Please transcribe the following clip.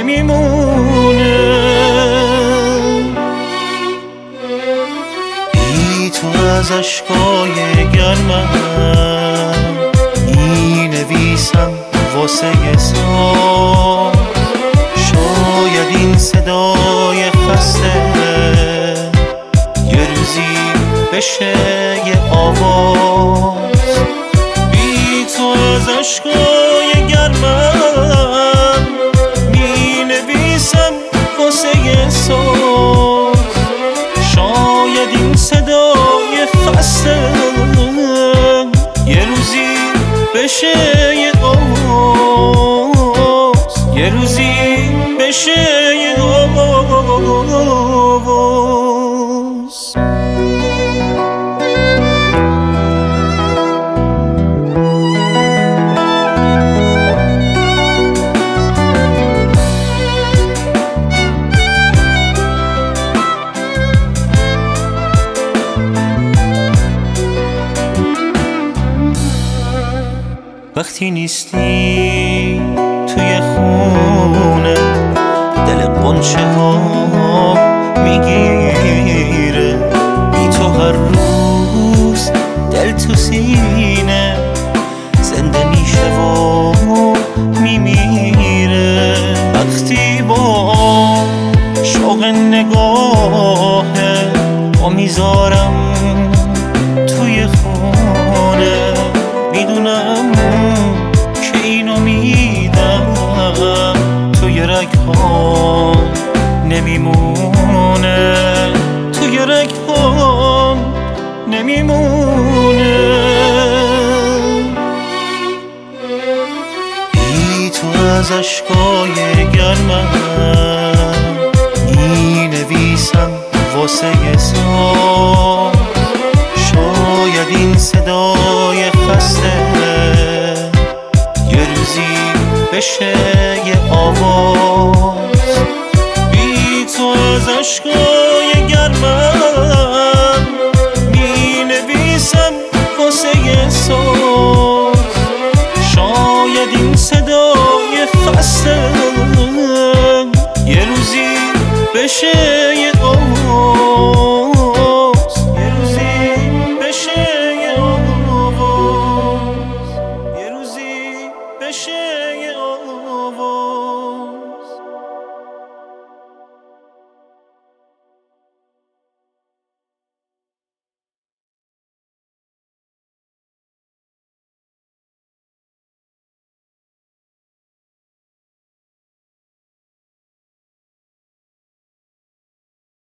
نمیمونه. بی تو از اشکای گرمم می نویسم واسه سال. شاید این صدای خسته یه روزی بشه یه آواز. بی تو از اشکای گرمم می نویسم واسه سال. شاید این صدای خسته یه روزی بشه یه آواز. یه روزی بشه یه آواز. وقتی نیستی توی خونه دل قنچه ها میگیره. بی تو هر روز دل تو سینه زنده میشه و میمیره. وقتی با شوق نگاهه با میذارم توی خونه، میدونم که اینو میدم توی رگ‌ها نمیمونه. توی رگ‌ها نمیمونه. بی تو از اشکای گرمم می نویسم واسه سال. شاید این صدای خسته یه روزی بشه یه آواز. بی تو از اشکای گرمم می نویسم واسه سال. شاید این صدای خسته یه روزی بشه یه آواز. یه روزی بشه یه آواز. یه روزی بشه